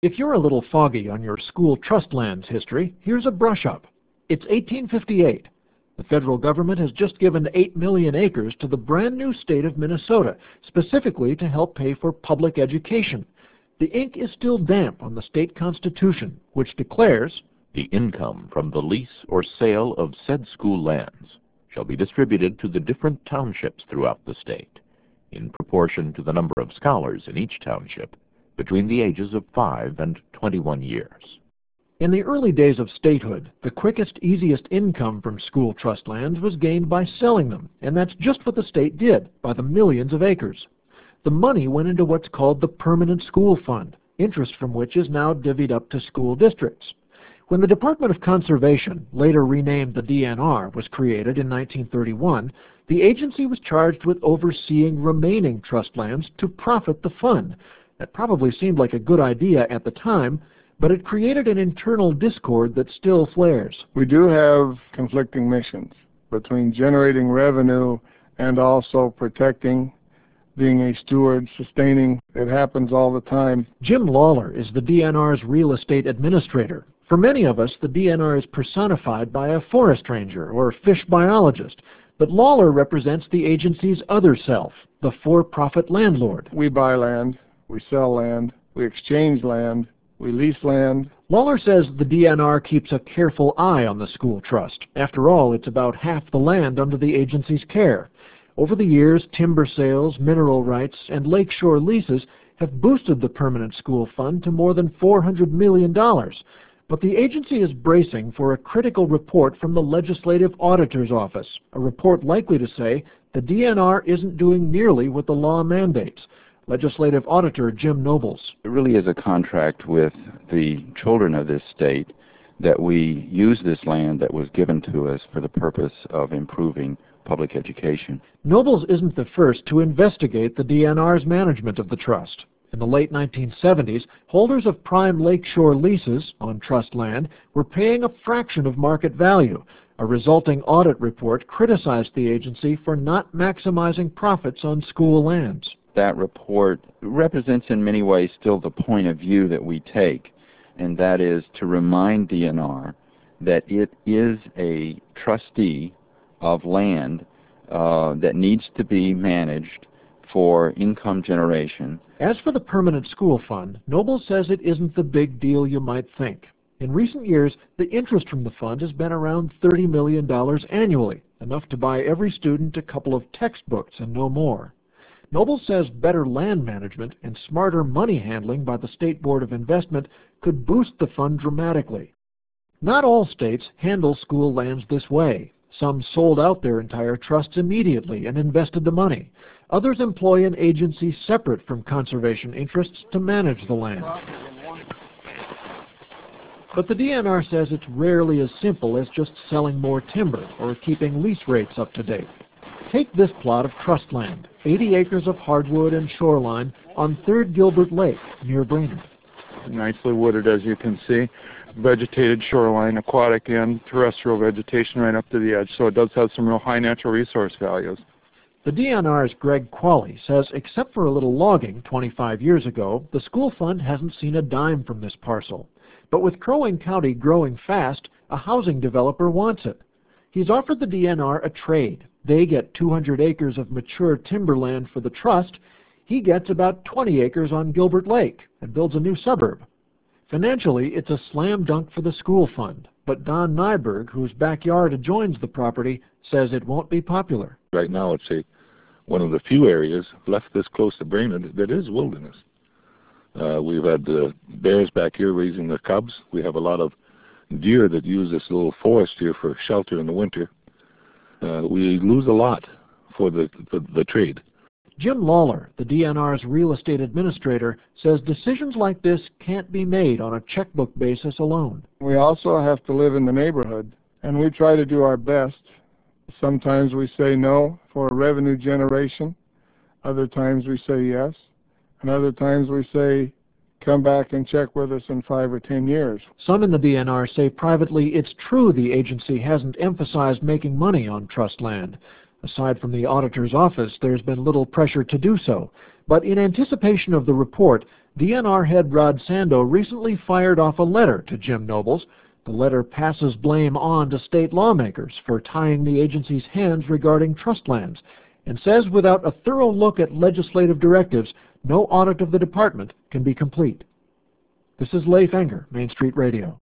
If you're a little foggy on your school trust lands history, here's a brush-up. It's 1858. The federal government has just given 8 million acres to the brand new state of Minnesota, specifically to help pay for public education. The ink is still damp on the state constitution, which declares, "The income from the lease or sale of said school lands shall be distributed to the different townships throughout the state, in proportion to the number of scholars in each township, between the ages of 5 and 21 years. In the early days of statehood, the quickest, easiest income from school trust lands was gained by selling them, and that's just what the state did, by the millions of acres. The money went into what's called the Permanent School Fund, interest from which is now divvied up to school districts. When the Department of Conservation, later renamed the DNR, was created in 1931, the agency was charged with overseeing remaining trust lands to profit the fund. That probably seemed like a good idea at the time, but it created an internal discord that still flares. We do have conflicting missions between generating revenue and also protecting, being a steward, sustaining. It happens all the time. Jim Lawler is the DNR's real estate administrator. For many of us, the DNR is personified by a forest ranger or fish biologist, but Lawler represents the agency's other self, the for-profit landlord. We buy land, we sell land, we exchange land, we lease land. Lawler says the DNR keeps a careful eye on the school trust. After all, it's about half the land under the agency's care. Over the years, timber sales, mineral rights, and lakeshore leases have boosted the Permanent School Fund to more than $400 million. But the agency is bracing for a critical report from the Legislative Auditor's Office, a report likely to say the DNR isn't doing nearly what the law mandates. Legislative Auditor Jim Nobles. It really is a contract with the children of this state that we use this land that was given to us for the purpose of improving public education. Nobles isn't the first to investigate the DNR's management of the trust. In the late 1970s, holders of prime lakeshore leases on trust land were paying a fraction of market value. A resulting audit report criticized the agency for not maximizing profits on school lands. That report represents in many ways still the point of view that we take, and that is to remind DNR that it is a trustee of land that needs to be managed for income generation. As for the Permanent School Fund, Noble says it isn't the big deal you might think. In recent years, the interest from the fund has been around $30 million annually, enough to buy every student a couple of textbooks and no more. Noble says better land management and smarter money handling by the State Board of Investment could boost the fund dramatically. Not all states handle school lands this way. Some sold out their entire trusts immediately and invested the money. Others employ an agency separate from conservation interests to manage the land. But the DNR says it's rarely as simple as just selling more timber or keeping lease rates up to date. Take this plot of trust land, 80 acres of hardwood and shoreline on 3rd Gilbert Lake near Brainerd. Nicely wooded, as you can see. Vegetated shoreline, aquatic and terrestrial vegetation right up to the edge, so it does have some real high natural resource values. The DNR's Greg Qualley says except for a little logging 25 years ago, the school fund hasn't seen a dime from this parcel. But with Crow Wing County growing fast, a housing developer wants it. He's offered the DNR a trade. They get 200 acres of mature timberland for the trust. He gets about 20 acres on Gilbert Lake and builds a new suburb. Financially, it's a slam dunk for the school fund, but Don Nyberg, whose backyard adjoins the property, says it won't be popular. Right now, it's one of the few areas left this close to Brainerd that is wilderness. We've had the bears back here raising their cubs. We have a lot of deer that use this little forest here for shelter in the winter. We lose a lot for the trade. Jim Lawler, the DNR's real estate administrator, says decisions like this can't be made on a checkbook basis alone. We also have to live in the neighborhood, and we try to do our best. Sometimes we say no for revenue generation. Other times we say yes. And other times we say, come back and check with us in 5 or 10 years. Some in the DNR say privately it's true the agency hasn't emphasized making money on trust land. Aside from the auditor's office, there's been little pressure to do so. But in anticipation of the report, DNR head Rod Sando recently fired off a letter to Jim Nobles. The letter passes blame on to state lawmakers for tying the agency's hands regarding trust lands, and says without a thorough look at legislative directives, no audit of the department can be complete. This is Leif Enger, Main Street Radio.